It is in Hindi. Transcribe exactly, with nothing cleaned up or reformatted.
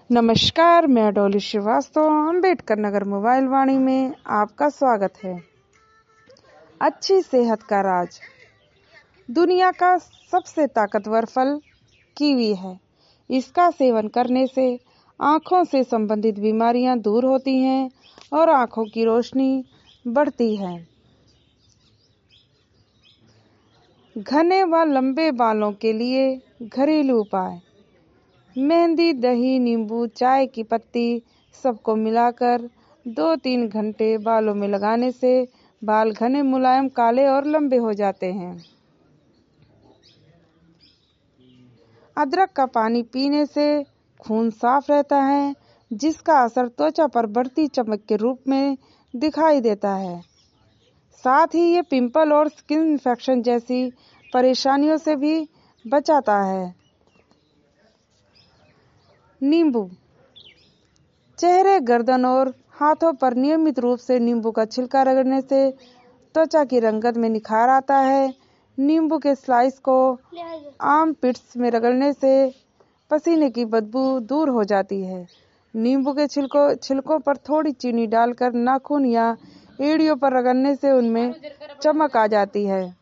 नमस्कार, मैं डॉली श्रीवास्तव अम्बेडकर नगर मोबाइल वाणी में आपका स्वागत है। अच्छी सेहत का राज। दुनिया का सबसे ताकतवर फल कीवी है। इसका सेवन करने से आँखों से संबंधित बीमारियां दूर होती हैं और आँखों की रोशनी बढ़ती है। घने व लंबे बालों के लिए घरेलू उपाय: मेहंदी, दही, नींबू, चाय की पत्ती सबको मिलाकर दो तीन घंटे बालों में लगाने से बाल घने, मुलायम, काले और लंबे हो जाते हैं। अदरक का पानी पीने से खून साफ रहता है, जिसका असर त्वचा पर बढ़ती चमक के रूप में दिखाई देता है। साथ ही ये पिंपल और स्किन इन्फेक्शन जैसी परेशानियों से भी बचाता है। नींबू: चेहरे, गर्दन और हाथों पर नियमित रूप से नींबू का छिलका रगड़ने से त्वचा की रंगत में निखार आता है। नींबू के स्लाइस को आर्म पिट्स में रगड़ने से पसीने की बदबू दूर हो जाती है। नींबू के छिलकों छिलकों पर थोड़ी चीनी डालकर नाखून या एड़ियों पर रगड़ने से उनमें चमक आ जाती है।